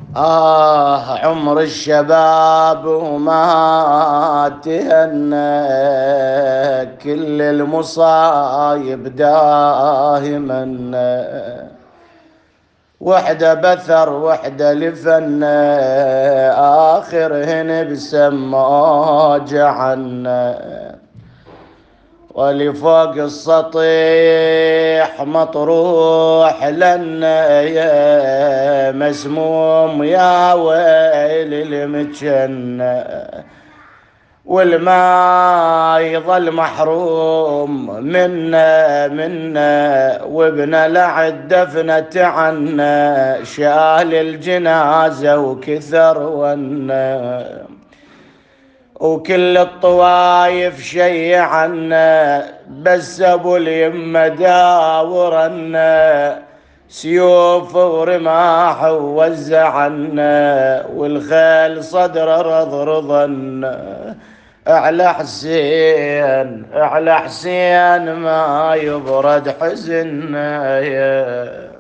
عمر الشباب وما تهنى، كل المصايب داهمنا، وحدة بثر وحدة لفن، آخرهن بسماج عنا، ولفوق السطيح مطروح لنا يا مسموم يا ويل المجنة، والما يظل محروم منا وابن لعد دفنة عنا، شال الجنازة وكثر ونا، وكل الطوايف شي عنا، بس ابو اليمة داورنا، سيوف ورماح ووزع عنا، والخيل صدر رضرضنا، على حسين على حسين ما يبرد حزننا يا